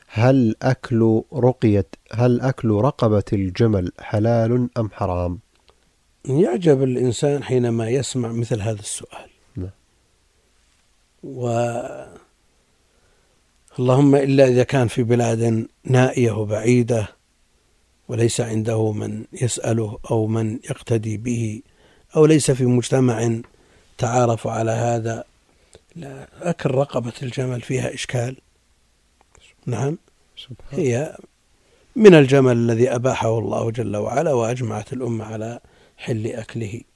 هل أكل رقبة الجمل حلال أم حرام؟ يعجب الإنسان حينما يسمع مثل هذا السؤال. اللهم إلا إذا كان في بلاد نائية وبعيدة وليس عنده من يسأله أو من يقتدي به، أو ليس في مجتمع تعارف على هذا. لا، أكل رقبة الجمل فيها إشكال. نعم، هي من الجمل الذي أباحه الله جل وعلا، وأجمعت الأمة على حل أكله.